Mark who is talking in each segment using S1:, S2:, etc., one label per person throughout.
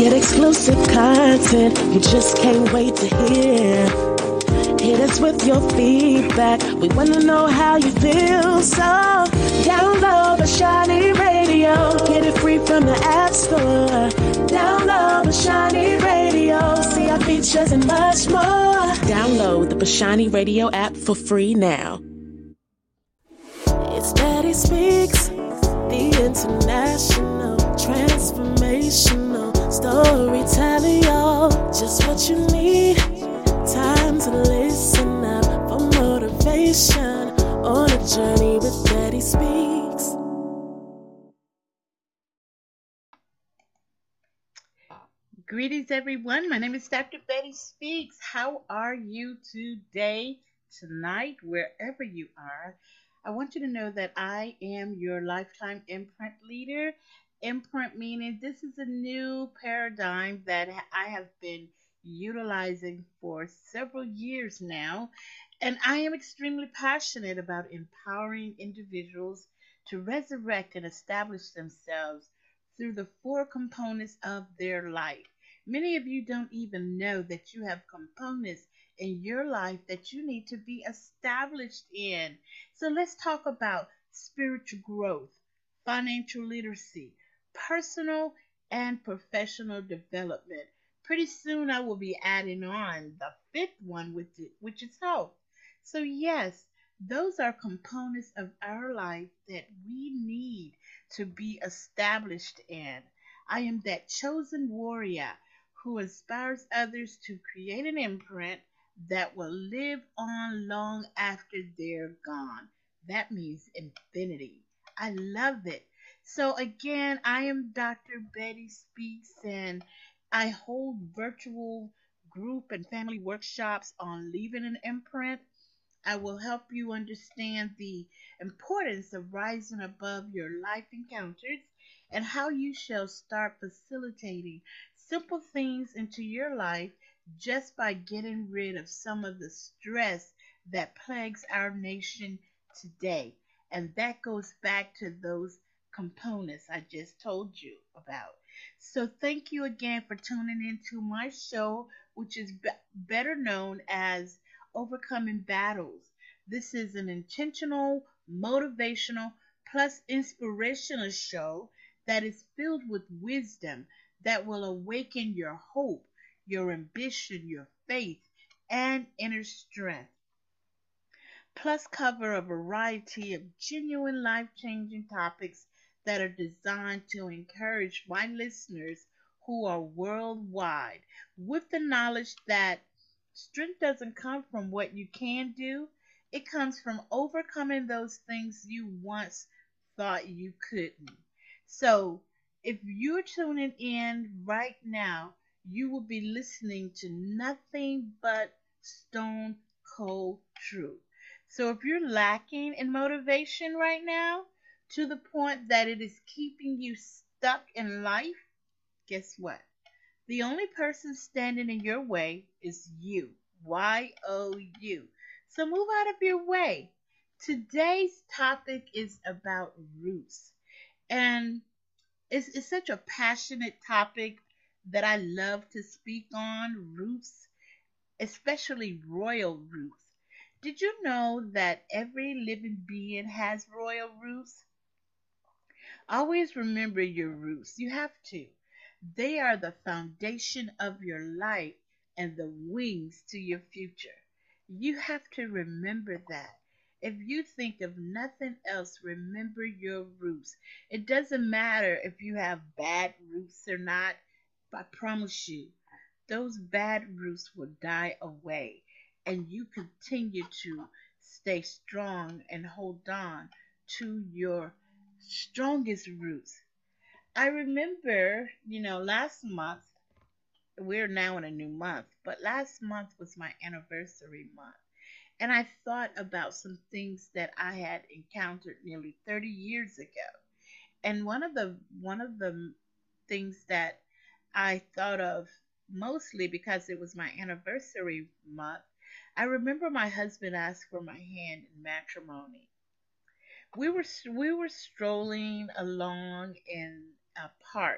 S1: Get exclusive content you just can't wait to hear. Hit us with your feedback. We want to know how you feel. So download Bashani Radio. Get it free from the App Store. Download Bashani Radio. See our features and much more. Download the Bashani Radio app for free now. It's Daddy Speaks, the international transformational storytelling, y'all. Just what you need. Time to listen up for motivation on a journey with Daddy Speaks.
S2: Greetings, everyone. My name is Dr. Betty Speaks. How are you today, tonight, wherever you are? I want you to know that I am your lifetime imprint leader. Imprint meaning this is a new paradigm that I have been utilizing for several years now. And I am extremely passionate about empowering individuals to resurrect and establish themselves through the 4 components of their life. Many of you don't even know that you have components in your life that you need to be established in. So let's talk about spiritual growth, financial literacy, personal and professional development. Pretty soon I will be adding on the 5th one with it, which is health. So yes, those are components of our life that we need to be established in. I am that chosen warrior who inspires others to create an imprint that will live on long after they're gone. That means infinity. I love it. So again, I am Dr. Betty Speaks, and I hold virtual group and family workshops on leaving an imprint. I will help you understand the importance of rising above your life encounters and how you shall start facilitating simple things into your life just by getting rid of some of the stress that plagues our nation today. And that goes back to those components I just told you about. So thank you again for tuning into my show, which is better known as Overcoming Battles. This is an intentional, motivational, plus inspirational show that is filled with wisdom that will awaken your hope, your ambition, your faith, and inner strength. Plus cover a variety of genuine life-changing topics that are designed to encourage my listeners who are worldwide with the knowledge that strength doesn't come from what you can do. It comes from overcoming those things you once thought you couldn't. So, if you're tuning in right now, you will be listening to nothing but stone cold truth. So, if you're lacking in motivation right now, to the point that it is keeping you stuck in life, guess what? The only person standing in your way is you. YOU. So move out of your way. Today's topic is about roots. And it's such a passionate topic that I love to speak on roots, especially royal roots. Did you know that every living being has royal roots? Always remember your roots. You have to. They are the foundation of your life and the wings to your future. You have to remember that. If you think of nothing else, remember your roots. It doesn't matter if you have bad roots or not. I promise you, those bad roots will die away and you continue to stay strong and hold on to your strongest roots. I remember, last month, we're now in a new month, but last month was my anniversary month. And I thought about some things that I had encountered nearly 30 years ago. And one of the things that I thought of mostly because it was my anniversary month, I remember my husband asked for my hand in matrimony. We were strolling along in a park,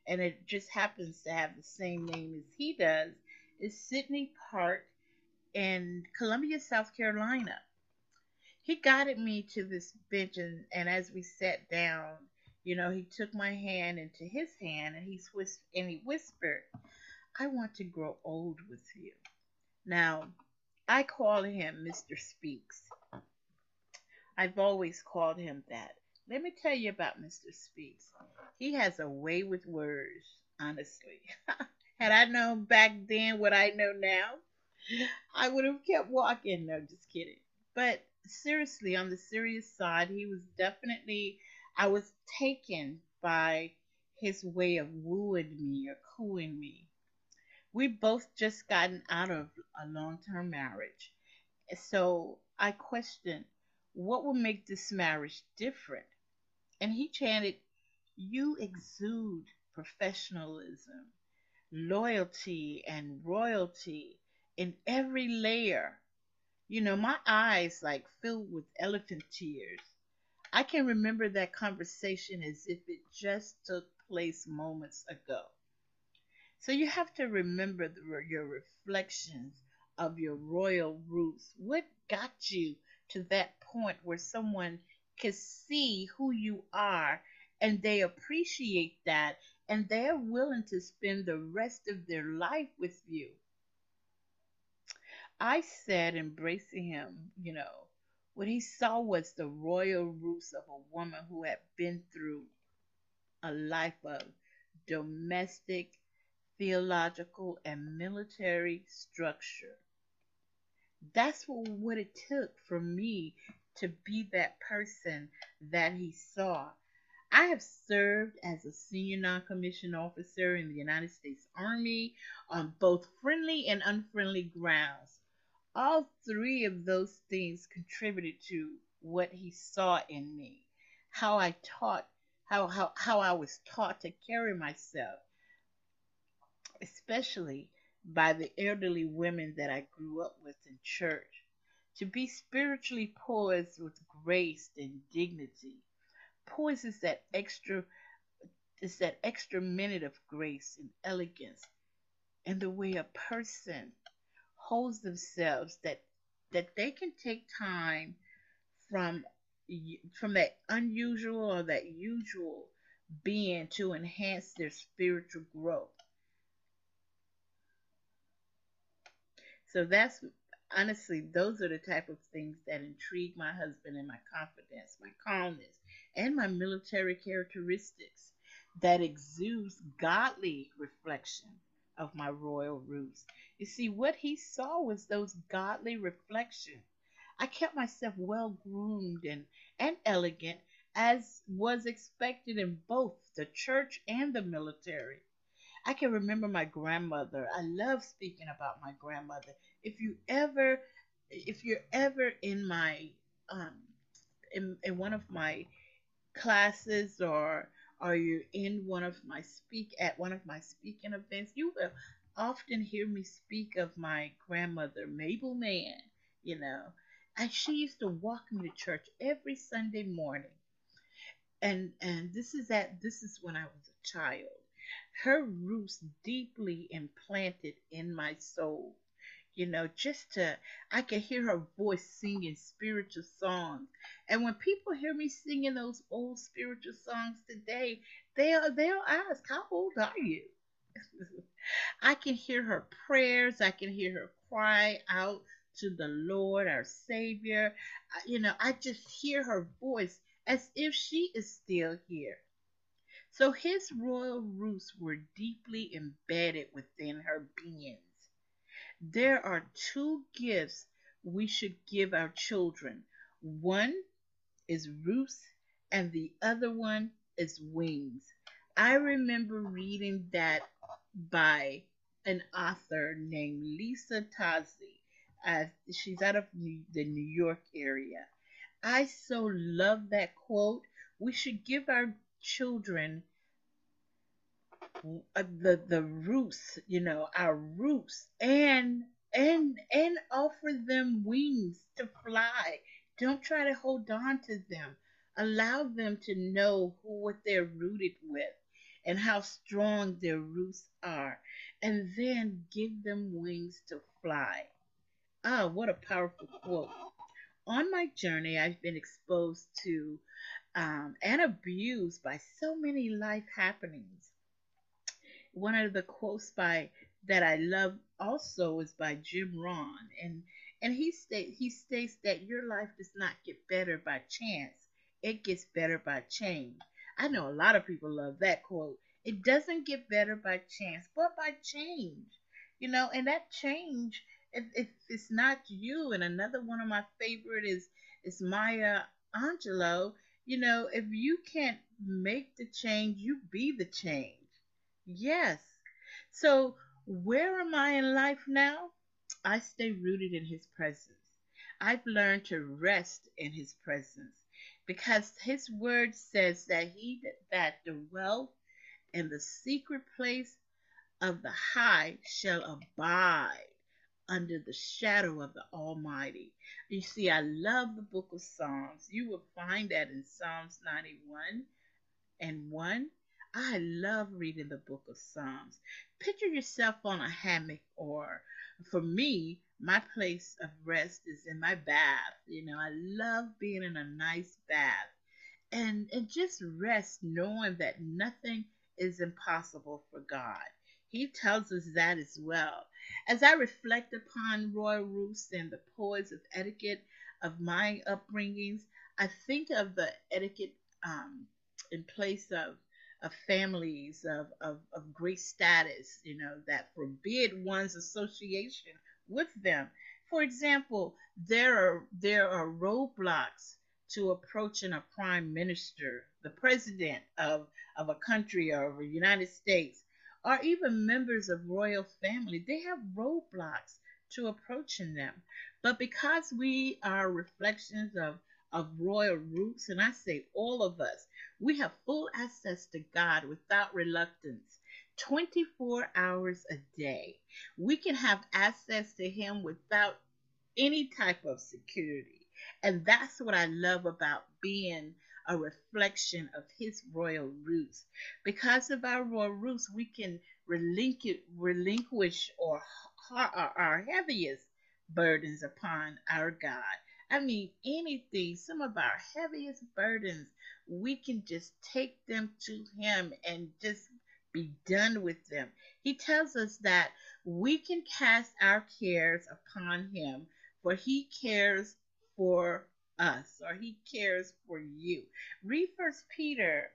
S2: and it just happens to have the same name as he does, is Sydney Park in Columbia, South Carolina. He guided me to this bench, and as we sat down, he took my hand into his hand, and he whispered, "I want to grow old with you." Now, I call him Mr. Speaks. I've always called him that. Let me tell you about Mr. Speaks. He has a way with words, honestly. Had I known back then what I know now, I would have kept walking. No, just kidding. But seriously, on the serious side, he was definitely, I was taken by his way of wooing me or cooing me. We both just gotten out of a long term marriage. So I questioned what would make this marriage different. And he chanted, "You exude professionalism, loyalty, and royalty in every layer." My eyes like filled with elephant tears. I can remember that conversation as if it just took place moments ago. So you have to remember your reflections of your royal roots. What got you to that point where someone can see who you are and they appreciate that and they're willing to spend the rest of their life with you? I said, embracing him, what he saw was the royal roots of a woman who had been through a life of domestic, theological, and military structure. That's what it took for me to be that person that he saw. I have served as a senior non-commissioned officer in the United States Army on both friendly and unfriendly grounds. All three of those things contributed to what he saw in me. How I taught, how I was taught to carry myself, especially by the elderly women that I grew up with in church. To be spiritually poised with grace and dignity. Poise is that extra minute of grace and elegance and the way a person holds themselves, that they can take time from from that unusual or that usual being to enhance their spiritual growth. So that's honestly, those are the type of things that intrigue my husband, and my confidence, my calmness, and my military characteristics that exudes godly reflection of my royal roots. You see, what he saw was those godly reflections. I kept myself well groomed and elegant, as was expected in both the church and the military. I can remember my grandmother. I love speaking about my grandmother. If you ever, if you're ever in my, um, in one of my classes, or you're in one of my speaking events, you will often hear me speak of my grandmother, Mabel Mann. You know, and she used to walk me to church every Sunday morning, and this is when I was a child. Her roots deeply implanted in my soul. Just to I can hear her voice singing spiritual songs. And when people hear me singing those old spiritual songs today, they'll ask, "How old are you?" I can hear her prayers. I can hear her cry out to the Lord, our Savior. I just hear her voice as if she is still here. So his royal roots were deeply embedded within her beings. There are two gifts we should give our children. One is roots, and the other one is wings. I remember reading that by an author named Lisa Tazzi. She's out of the New York area. I so love that quote. We should give our children the roots, our roots, and offer them wings to fly. Don't try to hold on to them. Allow them to know what they're rooted with. and how strong their roots are, and then give them wings to fly. Ah, what a powerful quote. On my journey, I've been exposed to and abused by so many life happenings. One of the quotes by that I love also is by Jim Rohn, and he states that your life does not get better by chance; it gets better by change. I know a lot of people love that quote. It doesn't get better by chance, but by change. And that change, if it's not you, and another one of my favorite is Maya Angelou. If you can't make the change, you be the change. Yes. So, where am I in life now? I stay rooted in His presence. I've learned to rest in His presence because His word says that He that dwelleth in the secret place of the high shall abide under the shadow of the Almighty. You see, I love the book of Psalms. You will find that in Psalms 91 and 1. I love reading the book of Psalms. Picture yourself on a hammock, or for me, my place of rest is in my bath. I love being in a nice bath and just rest knowing that nothing is impossible for God. He tells us that as well. As I reflect upon Roy Roos and the poise of etiquette of my upbringings, I think of the etiquette in place of families of great status, that forbid one's association with them. For example, there are roadblocks to approaching a prime minister, the president of a country or of the United States, or even members of royal family. They have roadblocks to approaching them. But because we are reflections of royal roots, and I say all of us, we have full access to God without reluctance. 24 hours a day. We can have access to Him without any type of security. And that's what I love about being a reflection of His royal roots. Because of our royal roots, we can relinquish our heaviest burdens upon our God. I mean, anything, some of our heaviest burdens, we can just take them to Him and just be done with them. He tells us that we can cast our cares upon Him, for He cares for us, or He cares for you. Read First Peter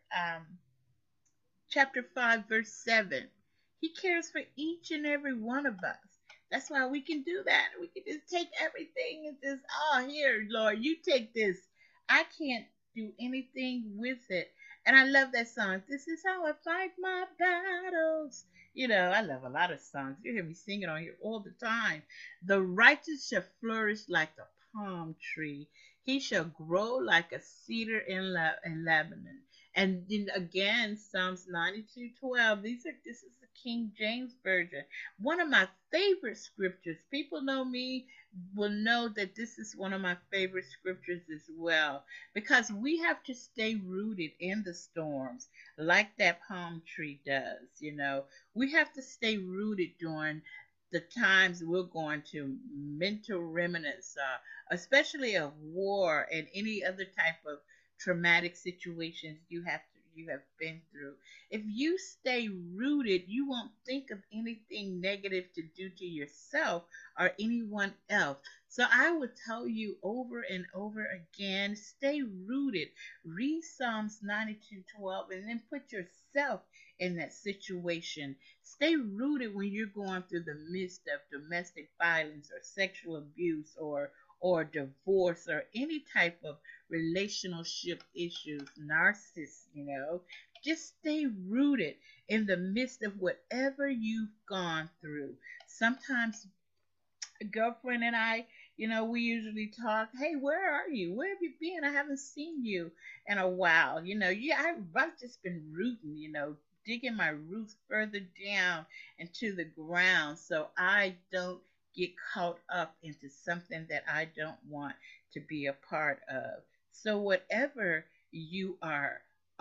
S2: chapter 5, verse 7. He cares for each and every one of us. That's why we can do that. We can just take everything and just, oh, here, Lord, you take this. I can't do anything with it. And I love that song. This is how I fight my battles. I love a lot of songs. You hear me singing on here all the time. The righteous shall flourish like the palm tree. He shall grow like a cedar in Lebanon. And then again, Psalms 92:12. This is the King James Version. One of my favorite scriptures. People know me will know that this is one of my favorite scriptures as well. Because we have to stay rooted in the storms like that palm tree does. We have to stay rooted during the times we're going to mental remnants, especially of war and any other type of traumatic situations you have been through. If you stay rooted, you won't think of anything negative to do to yourself or anyone else. So I would tell you over and over again, stay rooted. Read Psalms 92:12 and then put yourself in that situation. Stay rooted when you're going through the midst of domestic violence or sexual abuse or divorce or any type of relationship issues, narcissists. Just stay rooted in the midst of whatever you've gone through. Sometimes a girlfriend and I, we usually talk, hey, where are you? Where have you been? I haven't seen you in a while. Yeah, I've just been rooting, digging my roots further down into the ground so I don't get caught up into something that I don't want to be a part of. So whatever you are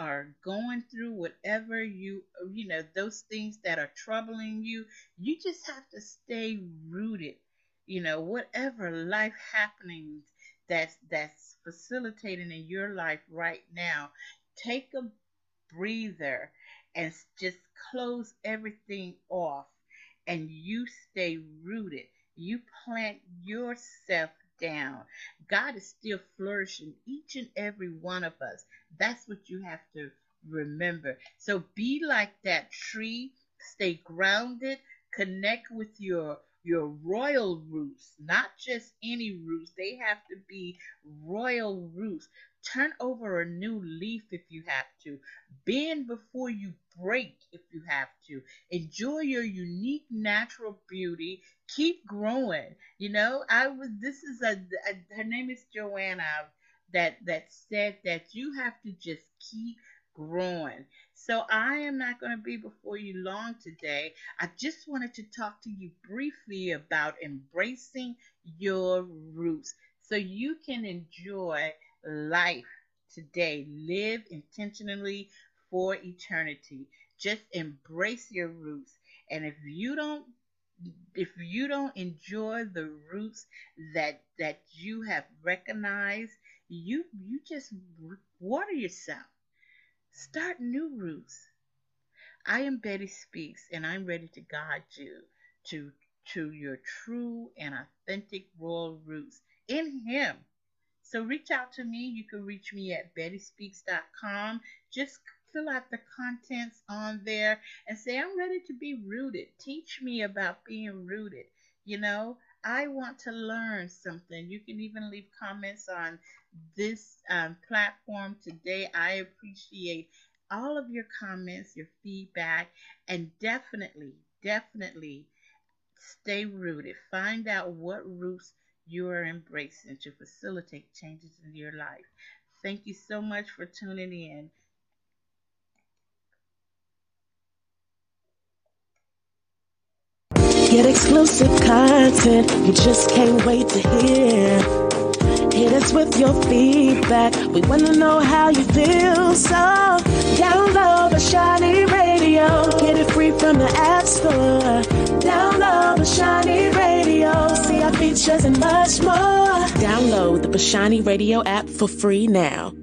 S2: are going through, whatever those things that are troubling you, you just have to stay rooted. Whatever life happenings that's facilitating in your life right now, take a breather and just close everything off, and you stay rooted. You plant yourself down. God is still flourishing each and every one of us. That's what you have to remember. So be like that tree, stay grounded, connect with your royal roots, not just any roots. They have to be royal roots. Turn over a new leaf if you have to. Bend before you break if you have to. Enjoy your unique natural beauty. Keep growing. This is her name is Joanna that said that you have to just keep growing. So I am not going to be before you long today. I just wanted to talk to you briefly about embracing your roots so you can enjoy life today. Live intentionally for eternity. Just embrace your roots. And if you don't enjoy the roots that you have recognized, you just water yourself. Start new roots. I am Betty Speaks, and I'm ready to guide you to your true and authentic royal roots in Him. So reach out to me. You can reach me at bettyspeaks.com. Just fill out the contents on there and say, I'm ready to be rooted. Teach me about being rooted. I want to learn something. You can even leave comments on this platform today. I appreciate all of your comments, your feedback, and definitely stay rooted. Find out what roots you are embracing to facilitate changes in your life. Thank you so much for tuning in.
S1: Get exclusive content you just can't wait to hear. Hit us with your feedback. We want to know how you feel. So download the Shiny Radio. Get it free from the App Store. Download the Shiny Radio. See our features and much more. Download the Shiny Radio app for free now.